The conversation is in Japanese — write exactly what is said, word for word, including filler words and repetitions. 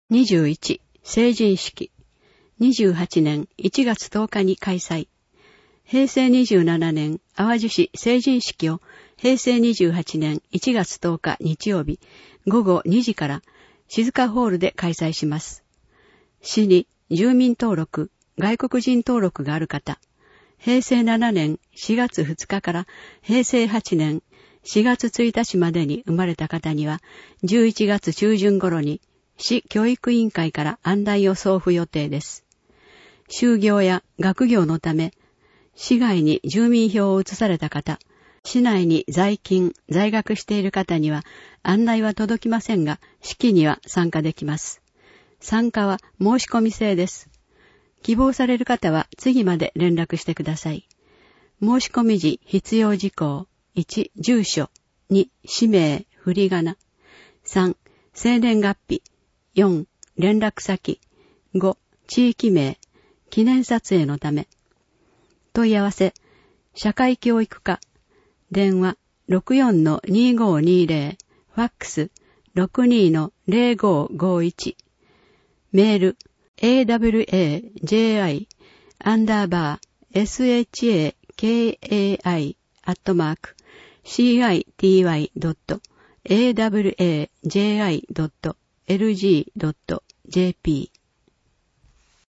にじゅういち、成人式。にじゅうはちねんいちがつとおかに開催。へいせいにじゅうななねん淡路市成人式をへいせいにじゅうはちねんいちがつとおか日曜日ごごにじから静かホールで開催します。市に住民登録、外国人登録がある方、へいせいななねんしがつふつかからへいせいはちねんしがつついたちまでに生まれた方にはじゅういちがつちゅうじゅん頃に市教育委員会から案内を送付予定です。就業や学業のため、市外に住民票を移された方、市内に在勤、在学している方には案内は届きませんが、式には参加できます。参加は申し込み制です。希望される方は次まで連絡してください。申し込み時必要事項、いち、住所、に、氏名、振り仮名、さん、生年月日、よん、連絡先、ご、地域名、記念撮影のため。問い合わせ、社会教育課、電話 ろくよんのにごにぜろ、ファックス ろくにのぜろごごいち、メール、エーダブリューエージェーアイ アンダーバー エスエイチエーケーエーアイ アットマーク シーアイティーワイ ドット エーダブリューエージェーアイ ドット エルジー ドット ジェーピー